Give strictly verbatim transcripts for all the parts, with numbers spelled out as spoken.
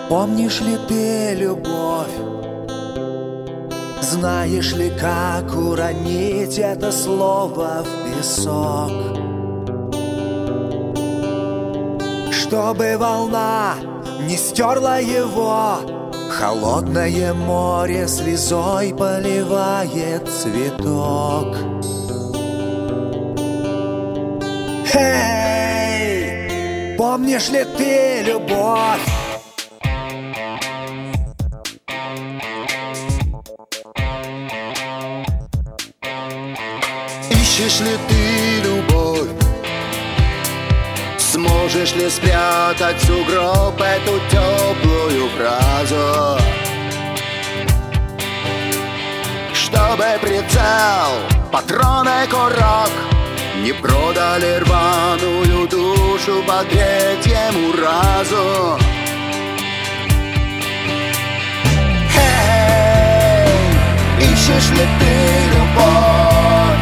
Помнишь ли ты любовь? Знаешь ли, как уронить это слово в песок? Чтобы волна не стерла его, холодное море слезой поливает цветок. Эй, помнишь ли ты любовь? Ищешь ли ты любовь? Сможешь ли спрятать в сугроб эту теплую фразу? Чтобы прицел, патроны, курок не продали рваную душу по третьему разу. Эй, ищешь ли ты любовь?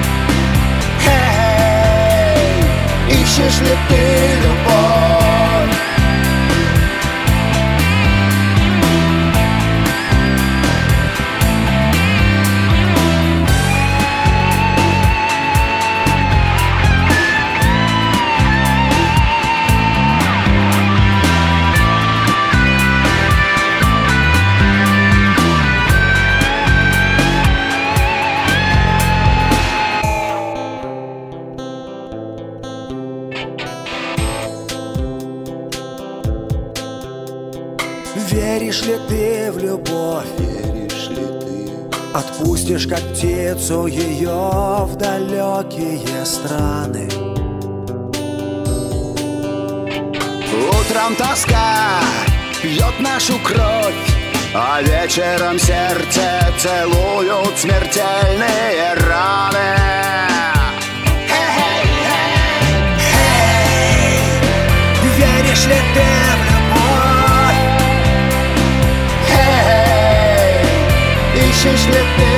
Эй, ищешь ли ты любовь? Веришь ли ты в любовь? Веришь ли ты? Отпустишь, как птицу, ее в далекие страны. Утром тоска пьет нашу кровь, а вечером сердце целуют смертельные раны. Веришь ли ты в любовь? Ищешь ли ты